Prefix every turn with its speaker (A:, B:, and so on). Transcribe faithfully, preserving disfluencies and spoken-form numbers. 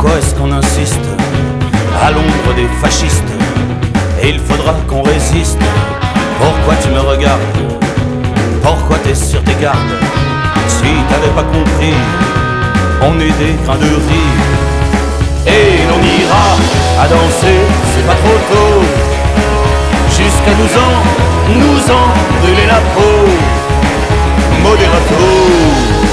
A: Pourquoi est-ce qu'on insiste à l'ombre des fascistes? Et il faudra qu'on résiste. Pourquoi tu me regardes? Pourquoi t'es sur tes gardes? Si t'avais pas compris, on est des grains de riz. Et l'on ira à danser, c'est pas trop tôt, jusqu'à nous en, nous en brûler la peau. Moderato.